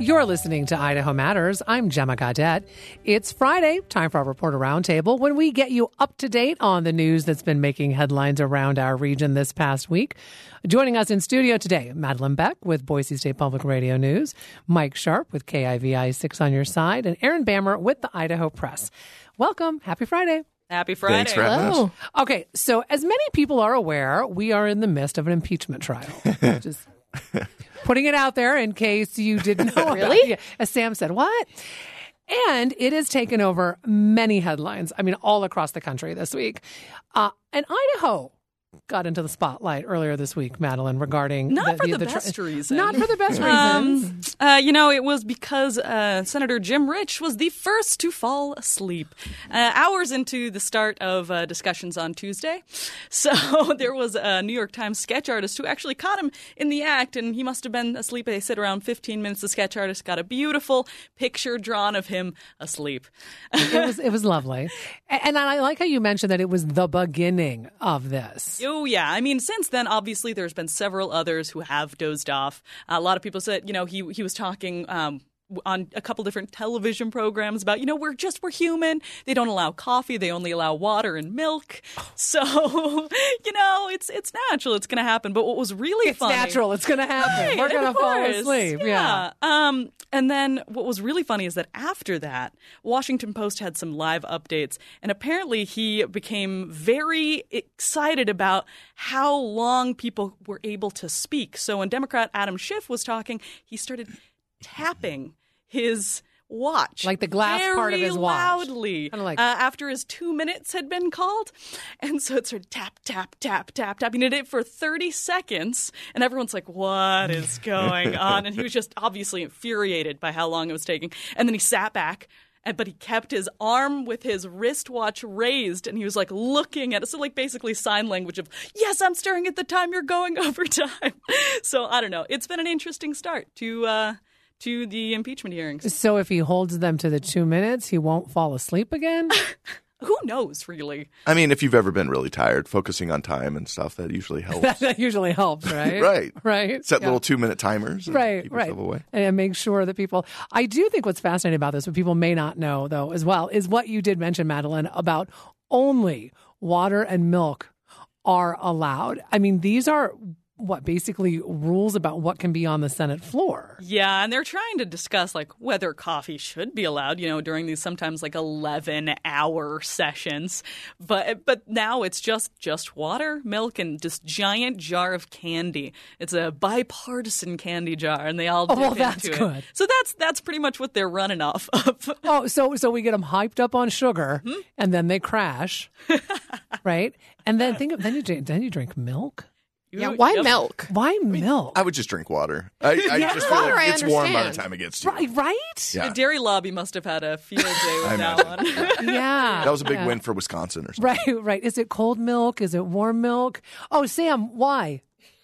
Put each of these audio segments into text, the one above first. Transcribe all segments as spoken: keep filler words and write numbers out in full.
You're listening to Idaho Matters. I'm Gemma Gaudette. It's Friday, time for our Reporter Roundtable, when we get you up to date on the news that's been making headlines around our region this past week. Joining us in studio today, Madeline Beck with Boise State Public Radio News, Mike Sharp with K I V I six on your side, and Aaron Bammer with the Idaho Press. Welcome. Happy Friday. Happy Friday. Thanks for having Hello. us. Okay, so as many people are aware, we are in the midst of an impeachment trial. Just putting it out there in case you didn't know. Really? About it. As Sam said, what? And it has taken over many headlines, I mean, all across the country this week. Uh, and Idaho got into the spotlight earlier this week, Madeline, regarding... Not the, for the, the best tri- reason. Not for the best Um, reasons. uh, you know, it was because uh, Senator Jim Rich was the first to fall asleep uh, hours into the start of uh, discussions on Tuesday. So there was a New York Times sketch artist who actually caught him in the act, and he must have been asleep. They said around fifteen minutes. The sketch artist got a beautiful picture drawn of him asleep. It was it was lovely. And I like how you mentioned that it was the beginning of this. Oh, yeah. I mean, since then, obviously, there's been several others who have dozed off. Uh, a lot of people said, you know, he he was talking um, on a couple different television programs about, you know, we're just, we're human. They don't allow coffee. They only allow water and milk. So, you know, it's it's natural. It's going to happen. But what was really It's funny. natural. It's going to happen. Right, We're going to of fall course. asleep. Yeah. Um, and then what was really funny is that after that, Washington Post had some live updates, and apparently he became very excited about how long people were able to speak. So when Democrat Adam Schiff was talking, he started tapping his watch. Like the glass very part of his watch. loudly. Kinda like- uh, after his two minutes had been called. And so it started tap, tap, tap, tap, tap. He did it for thirty seconds. And everyone's like, what is going on? And he was just obviously infuriated by how long it was taking. And then he sat back. And, but he kept his arm with his wristwatch raised, and he was like looking at it. So like basically sign language of, yes, I'm staring at the time you're going over time. So I don't know. It's been an interesting start to uh, to the impeachment hearings. So if he holds them to the two minutes, he won't fall asleep again? Who knows, really? I mean, if you've ever been really tired, focusing on time and stuff, that usually helps. that, that usually helps, right? Right. Right. Set Yeah. little two-minute timers and Right, keep right. yourself away. And make sure that people... I do think what's fascinating about this, what people may not know, though, as well, is what you did mention, Madeline, about only water and milk are allowed. I mean, these are, what, basically rules about what can be on the Senate floor. Yeah, and they're trying to discuss like whether coffee should be allowed, you know, during these sometimes like eleven hour sessions. But but now it's just just water, milk, and this giant jar of candy. It's a bipartisan candy jar, and they all Oh, dip well, that's into good. it. So that's that's pretty much what they're running off of. Oh, so so we get them hyped up on sugar, Hmm? and then they crash, right? And then think of, then you drink, then you drink milk. Yeah, why Yep. milk? Why milk? I would just drink water. I, I Yeah, just feel water, like I it's warm by the understand. time it gets to you. Right, right? Yeah. The dairy lobby must have had a field day I with that one. Yeah. That was a big yeah. win for Wisconsin or something. Right, right. Is it cold milk? Is it warm milk? Oh, Sam, why?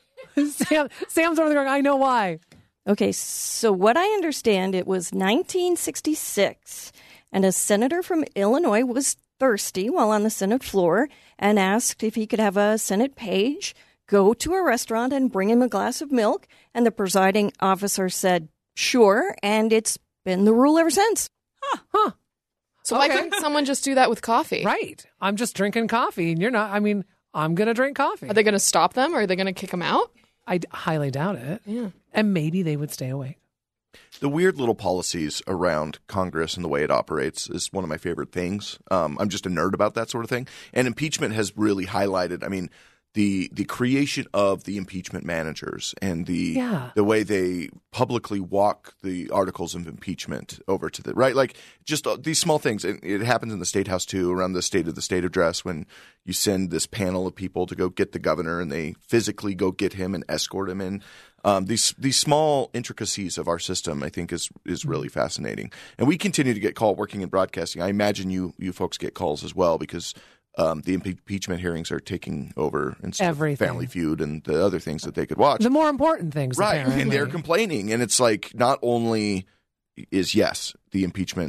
Sam, Sam's over there going, I know why. Okay, so what I understand, it was nineteen sixty-six, and a senator from Illinois was thirsty while on the Senate floor and asked if he could have a Senate page go to a restaurant and bring him a glass of milk, and the presiding officer said, sure, and it's been the rule ever since. Huh. So why Okay. couldn't someone just do that with coffee? Right. I'm just drinking coffee, and you're not. I mean, I'm going to drink coffee. Are they going to stop them? Or are they going to kick them out? I d- highly doubt it. Yeah. And maybe they would stay awake. The weird little policies around Congress and the way it operates is one of my favorite things. Um, I'm just a nerd about that sort of thing. And impeachment has really highlighted, I mean, the the creation of the impeachment managers and the Yeah. the way they publicly walk the articles of impeachment over to the right, like just uh, these small things. It, it happens in the State House too, around the State of the State address, when you send this panel of people to go get the governor, and they physically go get him and escort him in. Um, these these small intricacies of our system, I think, is is really fascinating. And we continue to get called working in broadcasting. I imagine you you folks get calls as well, because Um, the impeachment hearings are taking over instead Everything. of Family Feud and the other things that they could watch. The more important things, Right. apparently. And they're complaining. And it's like, not only is, yes, the impeachment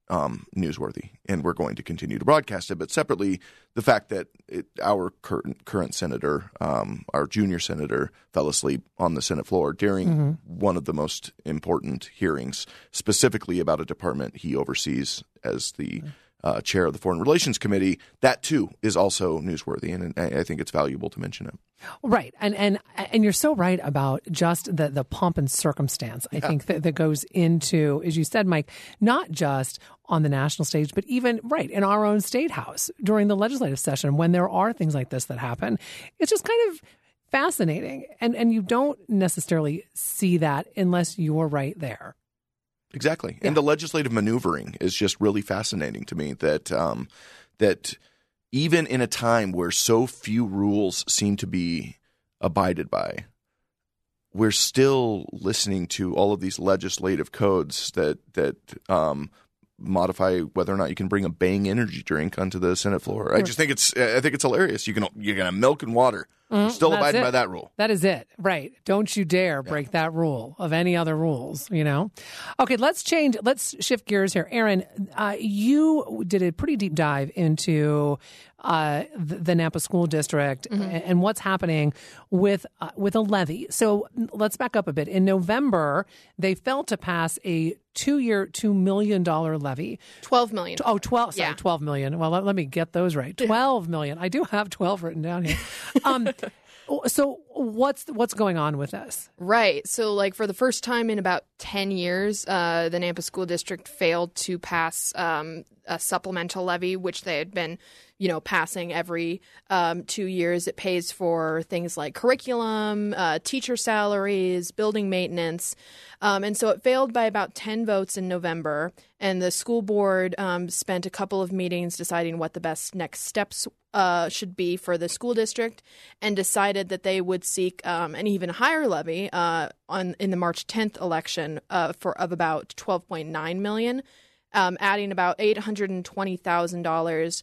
um, newsworthy, and we're going to continue to broadcast it. But separately, the fact that it, our current, current senator, um, our junior senator, fell asleep on the Senate floor during mm-hmm. one of the most important hearings, specifically about a department he oversees as the uh, chair of the Foreign Relations Committee, that too is also newsworthy, and I, I think it's valuable to mention it. Right. And and and you're so right about just the, the pomp and circumstance, I yeah. think, that, that goes into, as you said, Mike, not just on the national stage, but even, right, in our own state house during the legislative session when there are things like this that happen. It's just kind of fascinating. And, and you don't necessarily see that unless you're right there. Exactly. Yeah. And the legislative maneuvering is just really fascinating to me that um, that even in a time where so few rules seem to be abided by, we're still listening to all of these legislative codes that that um, modify whether or not you can bring a Bang energy drink onto the Senate floor. I just think it's I think it's hilarious. You can you're gonna have milk and water. Mm-hmm. You're still That's abiding it. by that rule. That is it. Right. Don't you dare break yeah. that rule of any other rules, you know? Okay, let's change. Let's shift gears here. Aaron, uh, you did a pretty deep dive into uh, the, the Nampa School District mm-hmm. and, and what's happening with uh, with a levy. So let's back up a bit. In November, they failed to pass a two-year, two million dollars levy. twelve million dollars. Oh, twelve. Sorry, yeah. twelve million dollars. Well, let, let me get those right. twelve million dollars. I do have twelve written down here. Um, so what's what's going on with this? Right. So, like, for the first time in about ten years, uh, the Nampa School District failed to pass um, a supplemental levy, which they had been, you know, passing every um, two years. It pays for things like curriculum, uh, teacher salaries, building maintenance. Um, and so it failed by about ten votes in November. And the school board um, spent a couple of meetings deciding what the best next steps uh, should be for the school district, and decided that they would seek um, an even higher levy uh, on in the March tenth election uh, for of about twelve point nine million dollars, um, adding about eight hundred twenty thousand dollars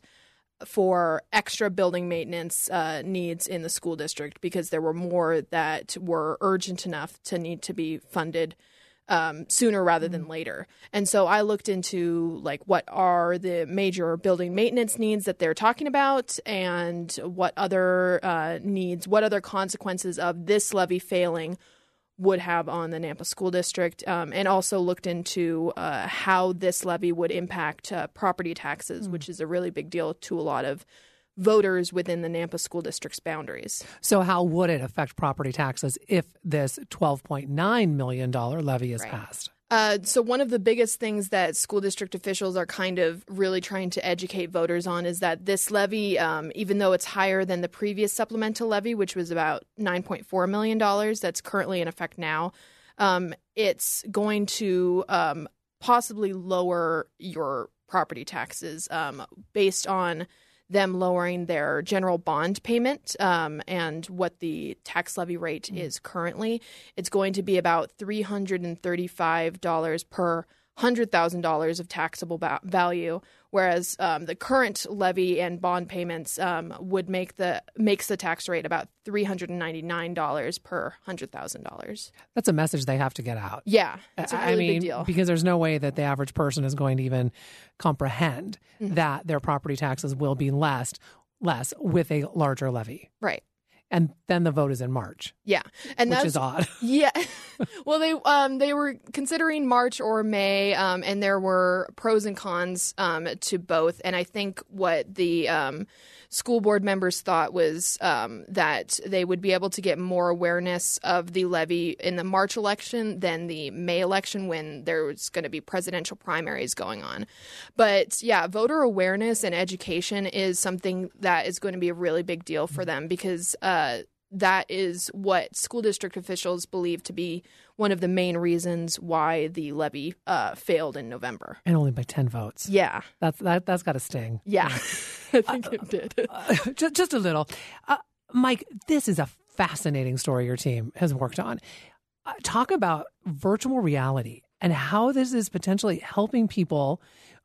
for extra building maintenance uh, needs in the school district, because there were more that were urgent enough to need to be funded um, sooner rather than later. And so I looked into, like, what are the major building maintenance needs that they're talking about, and what other uh, needs, what other consequences of this levy failing would have on the Nampa School District, um, and also looked into uh, how this levy would impact uh, property taxes, mm. which is a really big deal to a lot of voters within the Nampa School District's boundaries. So how would it affect property taxes if this twelve point nine million dollars levy is right. passed? Uh, so one of the biggest things that school district officials are kind of really trying to educate voters on is that this levy, um, even though it's higher than the previous supplemental levy, which was about nine point four million dollars that's currently in effect now, um, it's going to um, possibly lower your property taxes um, based on them lowering their general bond payment um, and what the tax levy rate mm. is currently. It's going to be about three hundred thirty-five dollars per one hundred thousand dollars of taxable ba- value, whereas um, the current levy and bond payments um, would make the makes the tax rate about three hundred ninety-nine dollars per one hundred thousand dollars. That's a message they have to get out. Yeah, it's a really I mean, big deal. Because there's no way that the average person is going to even comprehend mm-hmm. that their property taxes will be less, less with a larger levy. Right. And then the vote is in March. Yeah, and which that's, is odd. Yeah, well, they um they were considering March or May, um, and there were pros and cons um to both. And I think what the um school board members thought was um that they would be able to get more awareness of the levy in the March election than the May election, when there was going to be presidential primaries going on. But yeah, voter awareness and education is something that is going to be a really big deal for them, because uh, Uh, that is what school district officials believe to be one of the main reasons why the levy uh, failed in November. And only by ten votes. Yeah. That's that, that's got to sting. Yeah, I think uh, it did. uh, just, just a little. Uh, Mike, this is a fascinating story your team has worked on. Uh, talk about virtual reality and how this is potentially helping people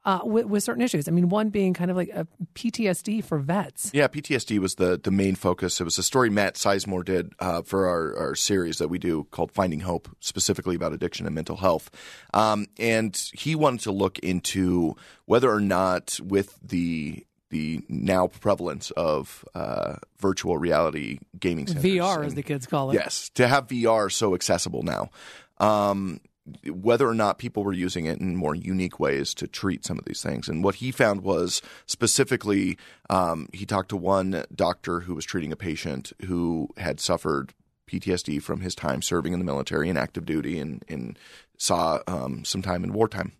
uh, with, with certain issues. I mean, one being kind of like a P T S D for vets. Yeah, P T S D was the, the main focus. It was a story Matt Sizemore did uh, for our, our series that we do called Finding Hope, specifically about addiction and mental health. Um, and he wanted to look into whether or not with the the now prevalence of uh, virtual reality gaming centers. V R, and, as the kids call it. Yes, to have V R so accessible now. Um, whether or not people were using it in more unique ways to treat some of these things. And what he found was specifically, um, he talked to one doctor who was treating a patient who had suffered P T S D from his time serving in the military and active duty and, and saw um, some time in wartime.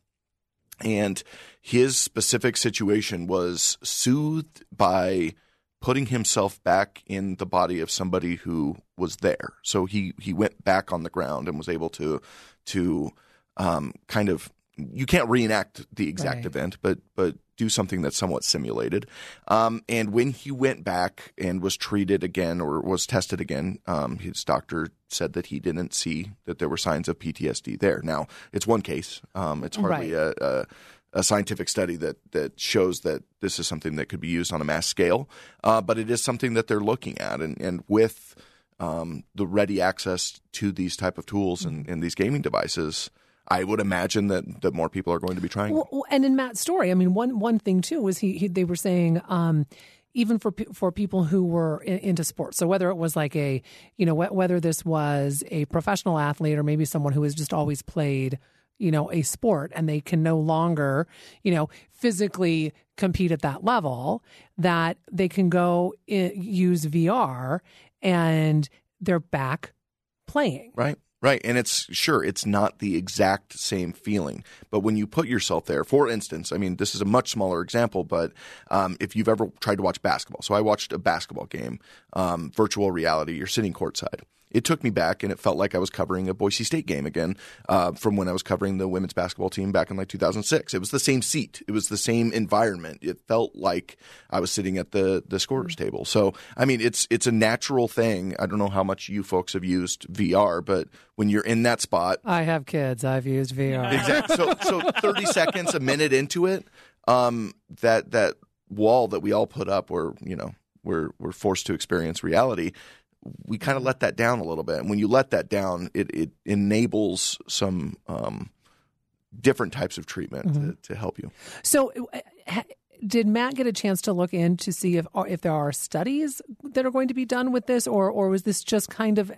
And his specific situation was soothed by putting himself back in the body of somebody who was there. So he, he went back on the ground and was able to to um, kind of – you can't reenact the exact right. event, but but do something that's somewhat simulated. Um, and when he went back and was treated again or was tested again, um, his doctor said that he didn't see that there were signs of P T S D there. Now, it's one case. Um, it's hardly right. a, a a scientific study that that shows that this is something that could be used on a mass scale, uh, but it is something that they're looking at. And, and with um, the ready access to these type of tools and, and these gaming devices, I would imagine that, that more people are going to be trying. Well, and in Matt's story, I mean, one one thing too was he, he they were saying um, even for for people who were in, into sports. So whether it was like a you know wh- whether this was a professional athlete or maybe someone who has just always played you know a sport and they can no longer you know physically compete at that level, that they can go I- use V R and they're back playing. Right. Right. And it's sure it's not the exact same feeling. But when you put yourself there, for instance, I mean, this is a much smaller example, but um, if you've ever tried to watch basketball. So I watched a basketball game, um, virtual reality, you're sitting courtside. It took me back and it felt like I was covering a Boise State game again uh, from when I was covering the women's basketball team back in like two thousand six. It was the same seat. It was the same environment. It felt like I was sitting at the the scorer's table. So, I mean, it's it's a natural thing. I don't know how much you folks have used V R, but when you're in that spot. I have kids. I've used V R. Exactly. So, so thirty seconds, a minute into it, um, that that wall that we all put up where, you know, we're, we're forced to experience reality, we kind of let that down a little bit. And when you let that down, it, it enables some um, different types of treatment mm-hmm. to, to help you. So uh, did Matt get a chance to look in to see if if there are studies that are going to be done with this, or or was this just kind of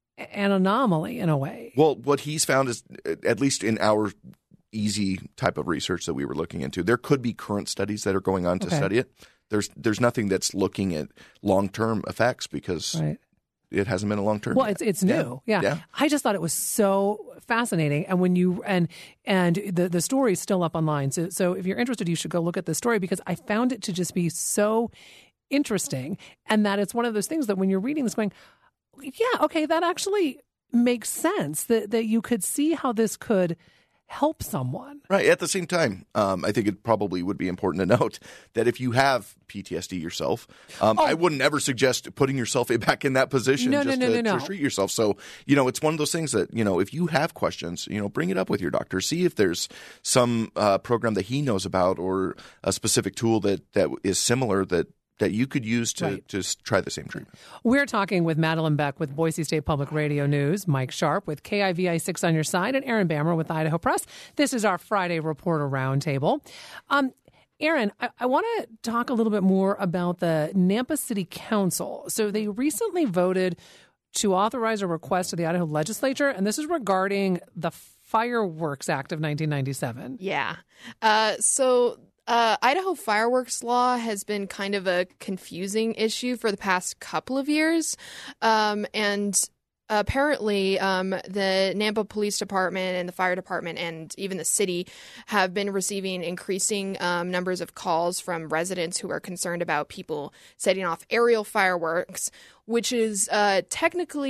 an anomaly in a way? Well, what he's found is, at least in our easy type of research that we were looking into, there could be current studies that are going on to okay. study it. There's there's nothing that's looking at long-term effects because right. it hasn't been a long-term. Well, yet. it's it's new. Yeah. Yeah. yeah. I just thought it was so fascinating. And when you and and the the story is still up online. So so if you're interested, you should go look at the story because I found it to just be so interesting, and that it's one of those things that when you're reading this going, yeah, okay, that actually makes sense, that that you could see how this could help someone. Right. At the same time, um, I think it probably would be important to note that if you have P T S D yourself, um, oh. I wouldn't ever suggest putting yourself back in that position no, just no, no, to, no, no. to treat yourself. So, you know, it's one of those things that, you know, if you have questions, you know, bring it up with your doctor. See if there's some uh, program that he knows about or a specific tool that, that is similar that that you could use to right. just try the same treatment. We're talking with Madeline Beck with Boise State Public Radio News, Mike Sharp with K I V I six on your side, and Aaron Bammer with Idaho Press. This is our Friday Reporter Roundtable. Um, Aaron, I, I want to talk a little bit more about the Nampa City Council. So they recently voted to authorize a request to the Idaho legislature, and this is regarding the Fireworks Act of nineteen ninety-seven. Yeah. Uh, so... Uh, Idaho fireworks law has been kind of a confusing issue for the past couple of years. Um, and apparently um, the Nampa Police Department and the fire department and even the city have been receiving increasing um, numbers of calls from residents who are concerned about people setting off aerial fireworks, which is uh, technically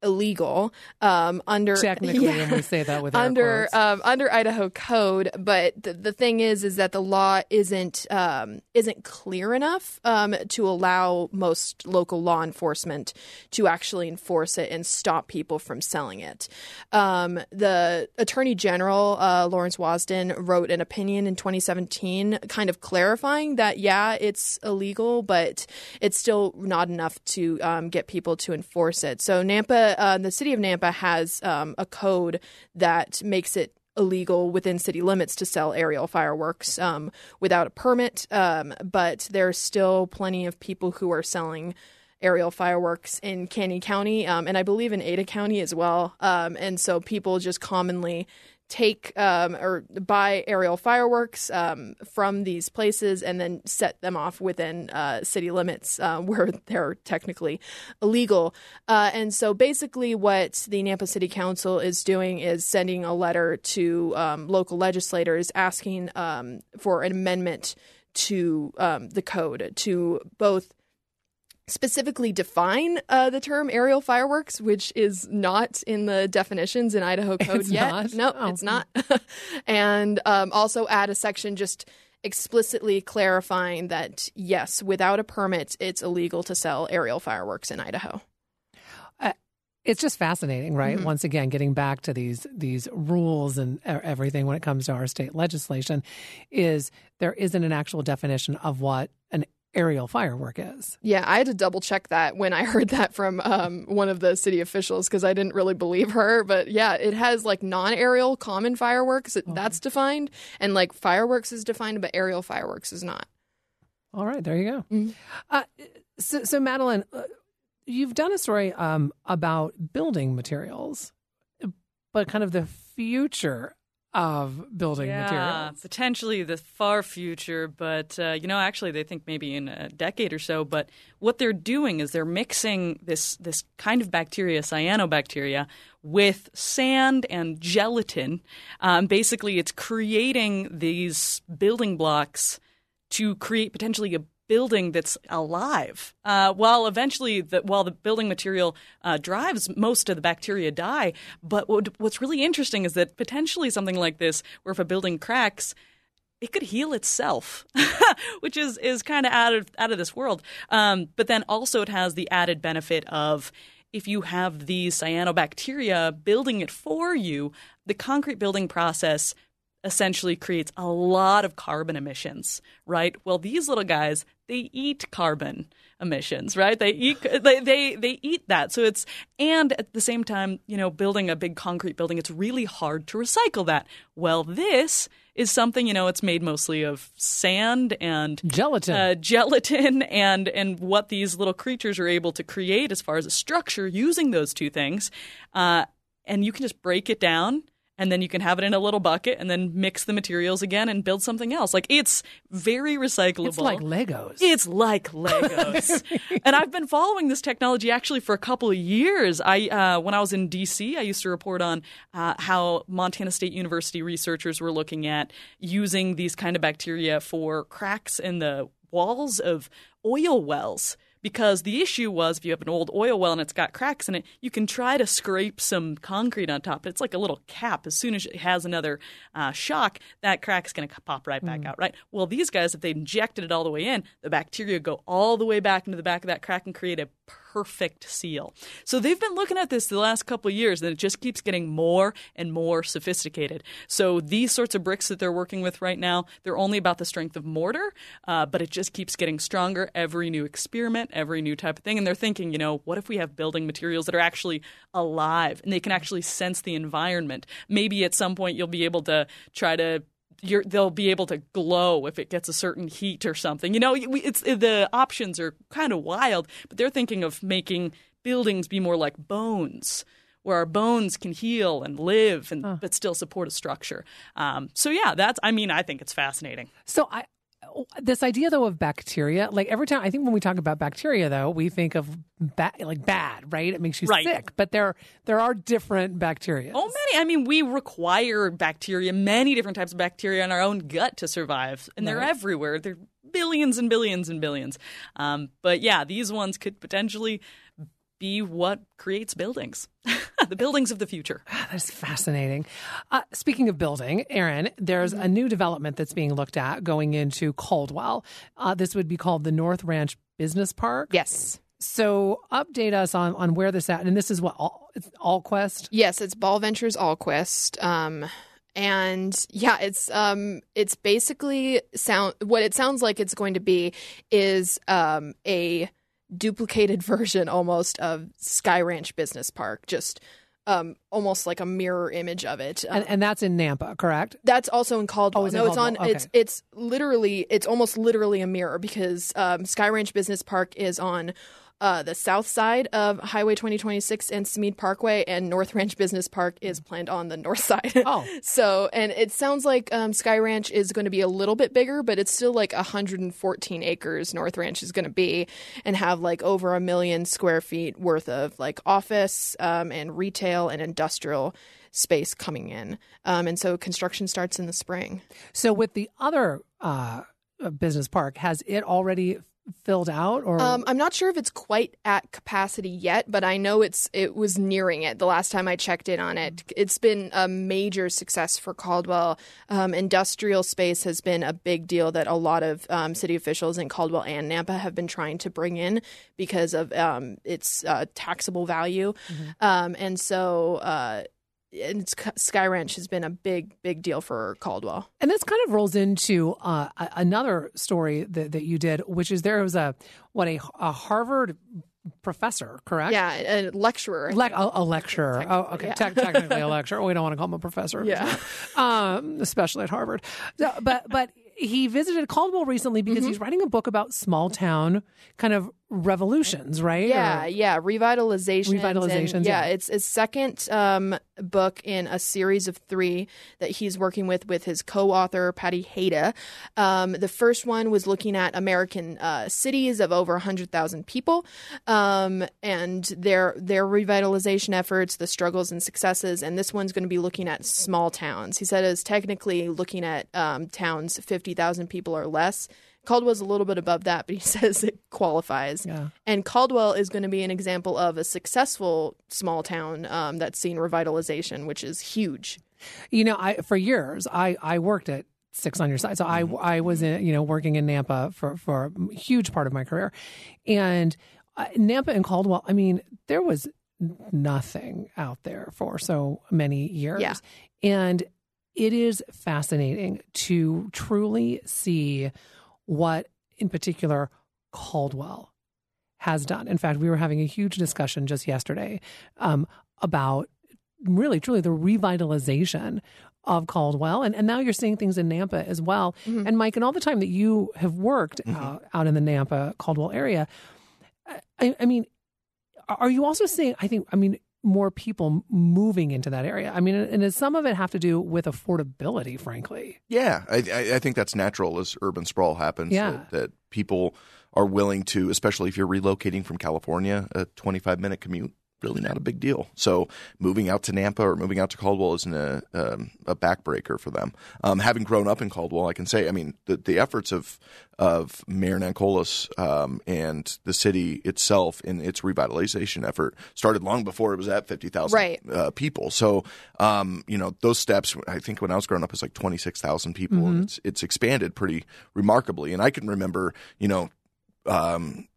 illegal um, under technically, yeah, when we say that with air under quotes. um, under Idaho code. But the, the thing is, is that the law isn't um, isn't clear enough um, to allow most local law enforcement to actually enforce it and stop people from selling it. Um, the Attorney General uh, Lawrence Wasden wrote an opinion in twenty seventeen, kind of clarifying that yeah, it's illegal, but it's still not enough to um, get people to enforce it. So Nampa, uh, the city of Nampa has um, a code that makes it illegal within city limits to sell aerial fireworks um, without a permit. Um, but there's still plenty of people who are selling aerial fireworks in Canyon County, um, and I believe in Ada County as well. Um, and so people just commonly take um, or buy aerial fireworks um, from these places and then set them off within uh, city limits uh, where they're technically illegal. Uh, and so basically what the Nampa City Council is doing is sending a letter to um, local legislators asking um, for an amendment to um, the code to both specifically define uh, the term aerial fireworks, which is not in the definitions in Idaho code It's yet. not? No, Oh. it's not. And um, also add a section just explicitly clarifying that, yes, without a permit, it's illegal to sell aerial fireworks in Idaho. It's just fascinating, right? Mm-hmm. Once again, getting back to these these rules and e- everything when it comes to our state legislation, is there isn't an actual definition of what an aerial firework is. Yeah, I had to double check that when I heard that from um, one of the city officials because I didn't really believe her. But yeah, it has like non-aerial common fireworks. Okay. That's defined. And like fireworks is defined, but aerial fireworks is not. All right, there you go. Mm-hmm. Uh, so, so, Madeline, uh, you've done a story um, about building materials, but kind of the future of building yeah, materials. potentially the far future, but uh, you know, actually, they think maybe in a decade or so. But what they're doing is they're mixing this this kind of bacteria, cyanobacteria, with sand and gelatin. Um, basically, it's creating these building blocks to create potentially a building that's alive. Uh, while eventually, the, while the building material uh, drives, most of the bacteria die. But what, what's really interesting is that potentially something like this, where if a building cracks, it could heal itself, which is is kind of out of out of this world. Um, but then also it has the added benefit of if you have these cyanobacteria building it for you, the concrete building process essentially creates a lot of carbon emissions, right? Well, these little guys, they eat carbon emissions, right? They eat they, they they eat that. So it's and at the same time, you know, building a big concrete building, it's really hard to recycle that. Well, this is something, you know, it's made mostly of sand and Gelatin. uh, gelatin and and what these little creatures are able to create as far as a structure using those two things. Uh, and you can just break it down. And then you can have it in a little bucket and then mix the materials again and build something else. Like, it's very recyclable. It's like Legos. It's like Legos. And I've been following this technology actually for a couple of years. I uh, when I was in D C, I used to report on uh, how Montana State University researchers were looking at using these kind of bacteria for cracks in the walls of oil wells. Because the issue was if you have an old oil well and it's got cracks in it, you can try to scrape some concrete on top. But it's like a little cap. As soon as it has another uh, shock, that crack's going to pop right back mm. out, right? Well, these guys, if they injected it all the way in, the bacteria go all the way back into the back of that crack and create a perfect seal. So they've been looking at this the last couple of years, and it just keeps getting more and more sophisticated. So these sorts of bricks that they're working with right now, they're only about the strength of mortar, uh, but it just keeps getting stronger. Every new experiment, every new type of thing. And they're thinking, you know, what if we have building materials that are actually alive and they can actually sense the environment? Maybe at some point you'll be able to try to You're, they'll be able to glow if it gets a certain heat or something. You know, we, it's the options are kind of wild, but they're thinking of making buildings be more like bones, where our bones can heal and live, and huh. but still support a structure. Um, so yeah, that's. I mean, I think it's fascinating. So I. This idea, though, of bacteria, like every time, I think when we talk about bacteria, though, we think of ba- like bad, right? It makes you right. sick. But there there are different bacteria. Oh, many. I mean, we require bacteria, many different types of bacteria in our own gut to survive. And they're right. everywhere. They're billions and billions and billions. Um, but yeah, these ones could potentially be what creates buildings, the buildings of the future. That's fascinating. Uh, speaking of building, Erin, there's a new development that's being looked at going into Caldwell. Uh, this would be called the North Ranch Business Park. Yes. So update us on, on where this at. And this is what, all, it's Allquest? Yes, it's Ball Ventures Allquest. Um, and yeah, it's um, it's basically sound what it sounds like it's going to be is um, a duplicated version almost of Sky Ranch Business Park, just um, almost like a mirror image of it. Um, And, and that's in Nampa, correct? That's also in Caldwell. Oh, it's in no, it's on. Caldwell. Okay. It's it's literally. It's almost literally a mirror because um, Sky Ranch Business Park is on uh, the south side of Highway twenty twenty-six and Smead Parkway, and North Ranch Business Park is planned on the north side. Oh. So, and it sounds like um, Sky Ranch is going to be a little bit bigger, but it's still like one hundred fourteen acres. North Ranch is going to be and have like over a million square feet worth of like office um, and retail and industrial space coming in. Um, and so construction starts in the spring. So with the other uh, business park, has it already filled out? Or Um, I'm not sure if it's quite at capacity yet, but I know it's it was nearing it the last time I checked in on it. It's been a major success for Caldwell. Um, industrial space has been a big deal that a lot of um, city officials in Caldwell and Nampa have been trying to bring in because of um, its uh, taxable value. Mm-hmm. Um, and so uh, and it's, Sky Ranch has been a big, big deal for Caldwell. And this kind of rolls into uh, a- another story that, that you did, which is there was a, what, a, a Harvard professor, correct? Yeah, a lecturer. Le- a, a lecturer. Technically, oh, okay. yeah. Te- technically a lecturer. We don't want to call him a professor. Yeah. Um, especially at Harvard. So, but, but he visited Caldwell recently because Mm-hmm. he's writing a book about small town kind of revolutions, right? Yeah, Or- yeah, revitalizations. Revitalizations, and, yeah. yeah. It's his second um, book in a series of three that he's working with with his co-author Patty Hayda. Um, the first one was looking at American uh, cities of over one hundred thousand people um, and their their revitalization efforts, the struggles and successes. And this one's going to be looking at small towns. He said it's technically looking at um, towns fifty thousand people or less. Caldwell's a little bit above that, but he says it qualifies. Yeah. And Caldwell is going to be an example of a successful small town um, that's seen revitalization, which is huge. You know, I for years I, I worked at Six on Your Side, so I I was in, you know working in Nampa for for a huge part of my career, and uh, Nampa and Caldwell. I mean, there was nothing out there for so many years, Yeah. and it is fascinating to truly see what, in particular, Caldwell has done. In fact, we were having a huge discussion just yesterday um, about really, truly the revitalization of Caldwell. And, and now you're seeing things in Nampa as well. Mm-hmm. And Mike, in all the time that you have worked mm-hmm. uh, out in the Nampa, Caldwell area, I, I mean, are you also seeing, I think, I mean, more people moving into that area? I mean, and does some of it have to do with affordability, frankly? Yeah, I, I think that's natural as urban sprawl happens. Yeah. That, that people are willing to, especially if you're relocating from California, a twenty-five minute commute, really not a big deal. So moving out to Nampa or moving out to Caldwell isn't a, um, a backbreaker for them. Um, having grown up in Caldwell, I can say, I mean, the, the efforts of of Mayor Nankolis um, and the city itself in its revitalization effort started long before it was at fifty thousand right. uh, people. So, um, you know, those steps, I think when I was growing up, it was like twenty-six thousand people. Mm-hmm. And it's, it's expanded pretty remarkably. And I can remember, you know, um,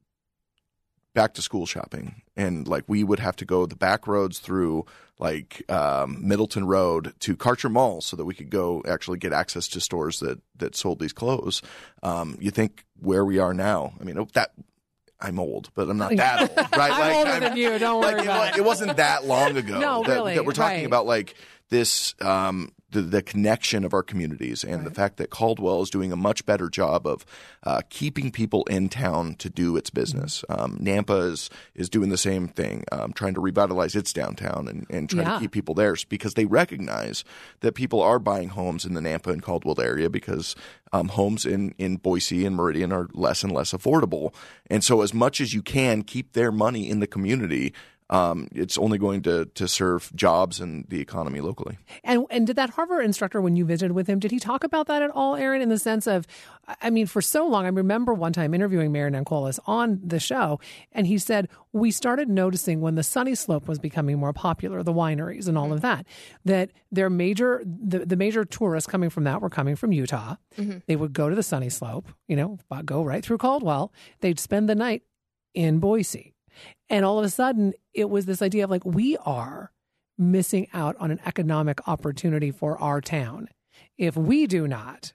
back to school shopping, and like we would have to go the back roads through like um, Middleton Road to Karcher Mall so that we could go actually get access to stores that that sold these clothes. Um, you think where we are now? I mean, that I'm old, but I'm not that old, right? I'm like, older I'm, than you. Don't worry like, about it, it. It wasn't that long ago No, that, really, that we're talking right. about like this. Um, The, the connection of our communities and right. the fact that Caldwell is doing a much better job of uh, keeping people in town to do its business. Um, Nampa is is doing the same thing, um, trying to revitalize its downtown and, and trying yeah. to keep people there because they recognize that people are buying homes in the Nampa and Caldwell area because um, homes in, in Boise and Meridian are less and less affordable. And so as much as you can keep their money in the community, um, it's only going to to serve jobs and the economy locally. And and did that Harvard instructor, when you visited with him, did he talk about that at all, Aaron, in the sense of, I mean, for so long, I remember one time interviewing Mayor Nankolis on the show, and he said, we started noticing when the Sunny Slope was becoming more popular, the wineries and all of that, that their major, the, the major tourists coming from that were coming from Utah. Mm-hmm. They would go to the Sunny Slope, you know, go right through Caldwell. They'd spend the night in Boise. And all of a sudden, it was this idea of like, we are missing out on an economic opportunity for our town if we do not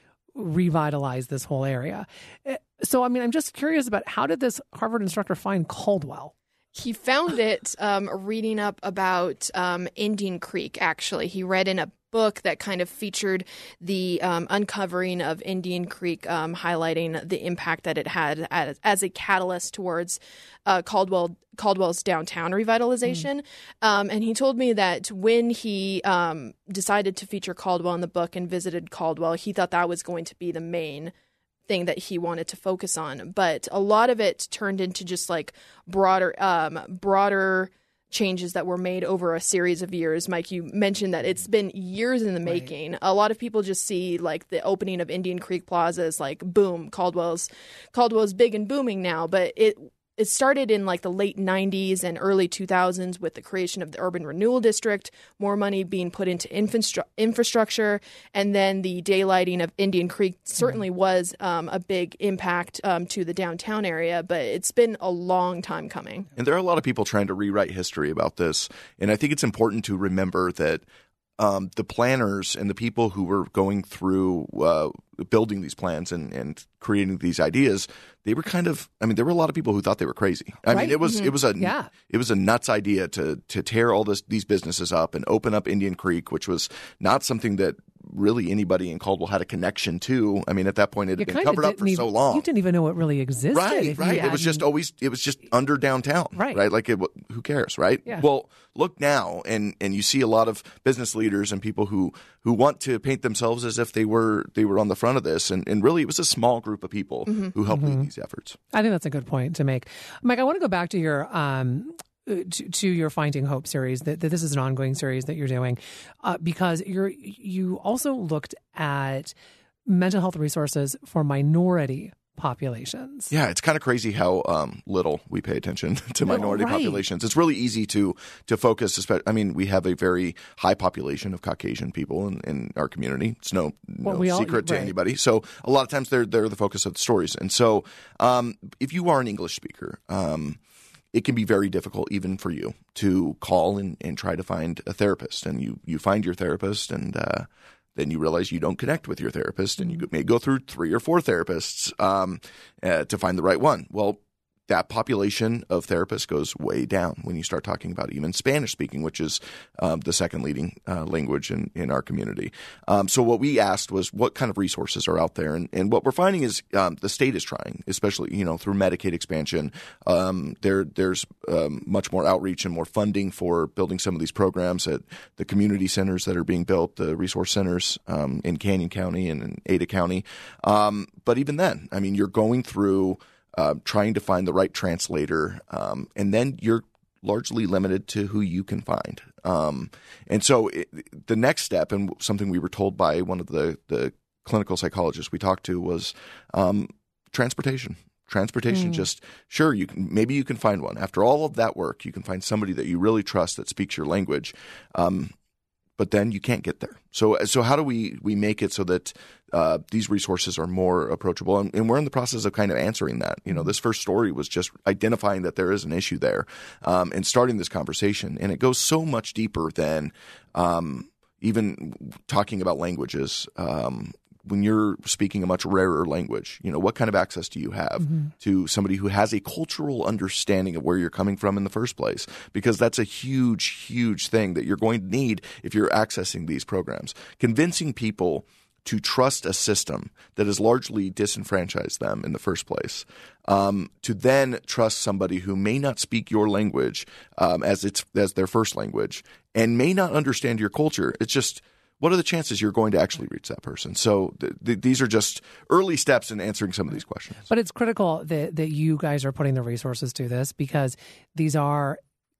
revitalize this whole area. So, I mean, I'm just curious about, how did this Harvard instructor find Caldwell? He found it um, reading up about um, Indian Creek, actually. He read in a book that kind of featured the um, uncovering of Indian Creek, um, highlighting the impact that it had as, as a catalyst towards uh, Caldwell Caldwell's downtown revitalization. Mm. Um, and he told me that when he um, decided to feature Caldwell in the book and visited Caldwell, he thought that was going to be the main thing that he wanted to focus on. But a lot of it turned into just like broader, um, broader changes that were made over a series of years. Mike, you mentioned that it's been years in the making. Right. A lot of people just see like the opening of Indian Creek Plaza as like, boom, Caldwell's Caldwell's big and booming now. But it it started in like the late nineties and early two thousands with the creation of the Urban Renewal District, more money being put into infrastru- infrastructure, and then the daylighting of Indian Creek certainly was um, a big impact um, to the downtown area, but it's been a long time coming. And there are a lot of people trying to rewrite history about this, and I think it's important to remember that um, the planners and the people who were going through uh, building these plans and, and creating these ideas, they were kind of, I mean, there were a lot of people who thought they were crazy. I right. mean, it was mm-hmm. it was a yeah. it was a nuts idea to to tear all this these businesses up and open up Indian Creek, which was not something that really anybody in Caldwell had a connection to. I mean, at that point, it had you been covered up for even, so long. You didn't even know it really existed. Right, right. It was just always, it was just under downtown. Right. Right. Like, it, who cares, right? Yeah. Well, look now, and, and you see a lot of business leaders and people who, who want to paint themselves as if they were they were on the front of this. And, and really, it was a small group of people mm-hmm. who helped mm-hmm. lead these efforts. I think that's a good point to make. Mike, I want to go back to your um, to, to your Finding Hope series, that, that this is an ongoing series that you're doing, uh, because you're you also looked at mental health resources for minority populations. Yeah, it's kind of crazy how um, little we pay attention to minority right. populations. It's really easy to to focus. I mean, we have a very high population of Caucasian people in, in our community. It's no, no well, secret all, to right. anybody. So a lot of times they're they're the focus of the stories. And so um, if you are an English speaker, um, it can be very difficult even for you to call and, and try to find a therapist. And you, you find your therapist, and uh, then you realize you don't connect with your therapist, and you may go through three or four therapists um, uh, to find the right one. Well, that population of therapists goes way down when you start talking about even Spanish speaking, which is um, the second leading uh, language in, in our community. Um, so what we asked was, what kind of resources are out there? And, and what we're finding is um, the state is trying, especially, you know, through Medicaid expansion. Um, there, there's um, much more outreach and more funding for building some of these programs at the community centers that are being built, the resource centers um, in Canyon County and in Ada County. Um, but even then, I mean, you're going through Uh, trying to find the right translator, um, and then you're largely limited to who you can find. Um, and so it, the next step, and something we were told by one of the, the clinical psychologists we talked to, was um, transportation. Transportation, mm. just sure, you can, maybe you can find one. After all of that work, you can find somebody that you really trust that speaks your language. Um, but then you can't get there. So, so how do we, we make it so that uh, these resources are more approachable? And, and we're in the process of kind of answering that. You know, this first story was just identifying that there is an issue there, um, and starting this conversation. And it goes so much deeper than um, even talking about languages. Um, when you're speaking a much rarer language, you know, what kind of access do you have mm-hmm. to somebody who has a cultural understanding of where you're coming from in the first place? Because that's a huge, huge thing that you're going to need if you're accessing these programs. Convincing people to trust a system that has largely disenfranchised them in the first place, um, to then trust somebody who may not speak your language um, as it's as their first language and may not understand your culture. It's just, what are the chances you're going to actually reach that person? So th- th- these are just early steps in answering some of these questions. But it's critical that, that you guys are putting the resources to this, because these are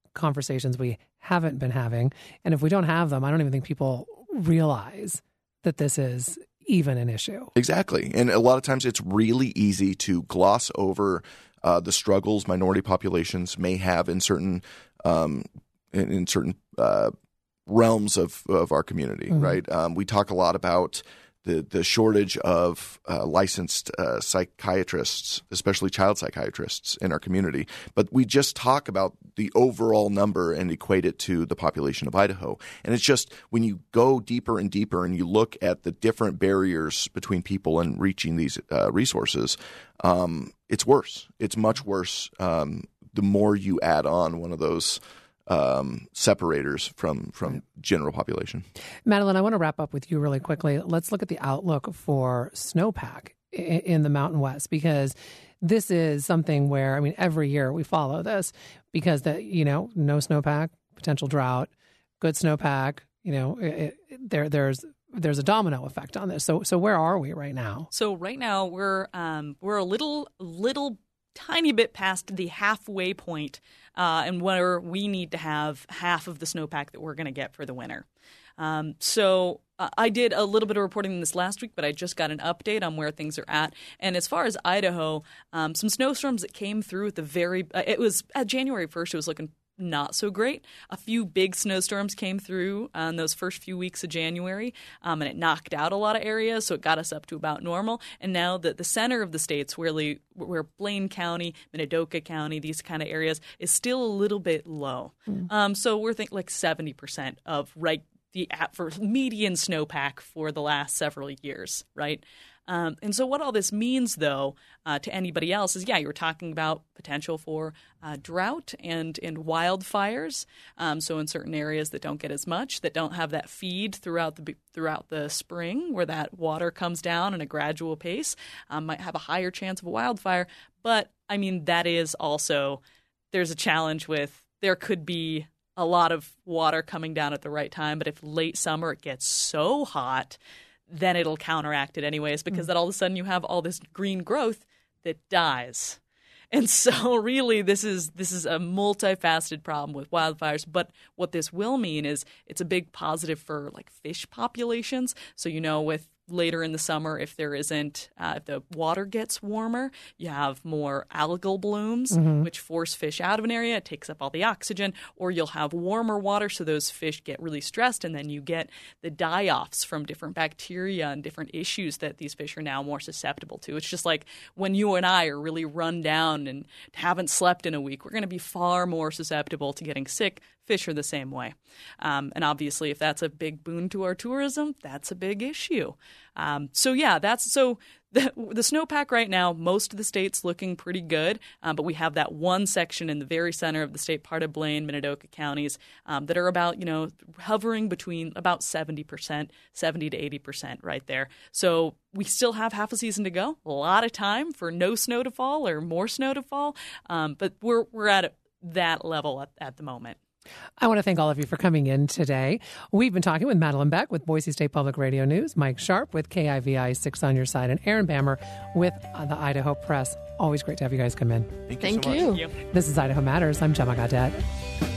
conversations we haven't been having. And if we don't have them, I don't even think people realize that this is even an issue. Exactly. And a lot of times it's really easy to gloss over uh, the struggles minority populations may have in certain um, in, in certain uh, realms of, of our community, mm-hmm. right? Um, we talk a lot about the the shortage of uh, licensed uh, psychiatrists, especially child psychiatrists in our community. But we just talk about the overall number and equate it to the population of Idaho. And it's just when you go deeper and deeper and you look at the different barriers between people and reaching these uh, resources, um, it's worse. It's much worse um, the more you add on one of those Um, separators from from general population. Madeline, I want to wrap up with you really quickly. Let's look at the outlook for snowpack in, in the Mountain West, because this is something where, I mean, every year we follow this because the you know no snowpack, potential drought, good snowpack. You know, it, it, there there's there's a domino effect on this. So so where are we right now? So right now we're um, we're a little little. tiny bit past the halfway point, uh, and where we need to have half of the snowpack that we're going to get for the winter. Um, so uh, I did a little bit of reporting this last week, but I just got an update on where things are at. And as far as Idaho, um, some snowstorms that came through at the very uh, – it was – at January first, it was looking – not so great. A few big snowstorms came through in those first few weeks of January, um, and it knocked out a lot of areas, so it got us up to about normal. And now that the center of the states, where, where Blaine County, Minidoka County, these kind of areas, is still a little bit low. Mm. Um, so we're thinking like seventy percent of right the for median snowpack for the last several years, right? Um, and so what all this means, though, uh, to anybody else is, yeah, you're talking about potential for uh, drought and, and wildfires. Um, so in certain areas that don't get as much, that don't have that feed throughout the throughout the spring, where that water comes down in a gradual pace, um, might have a higher chance of a wildfire. But, I mean, that is also – there's a challenge with – there could be a lot of water coming down at the right time. But if late summer it gets so hot – then it'll counteract it anyways, because then all of a sudden you have all this green growth that dies. And so really this is this is a multifaceted problem with wildfires. But what this will mean is it's a big positive for like fish populations. So, you know, with later in the summer, if there isn't, uh, if the water gets warmer, you have more algal blooms, mm-hmm. which force fish out of an area. It takes up all the oxygen. Or you'll have warmer water, so those fish get really stressed, and then you get the die-offs from different bacteria and different issues that these fish are now more susceptible to. It's just like when you and I are really run down and haven't slept in a week, we're going to be far more susceptible to getting sick. Fish are the same way. Um, and obviously, if that's a big boon to our tourism, that's a big issue. Um, so, yeah, that's so the, the snowpack right now, most of the state's looking pretty good. Um, but we have that one section in the very center of the state, part of Blaine, Minidoka counties, um, that are about, you know, hovering between about seventy percent, seventy to eighty percent right there. So we still have half a season to go, a lot of time for no snow to fall or more snow to fall. Um, but we're, we're at that level at, at the moment. I want to thank all of you for coming in today. We've been talking with Madeline Beck with Boise State Public Radio News, Mike Sharp with K I V I six on your side, and Aaron Bammer with uh, the Idaho Press. Always great to have you guys come in. Thank you Thank so much. you. Thank you. This is Idaho Matters. I'm Gemma Gaudette.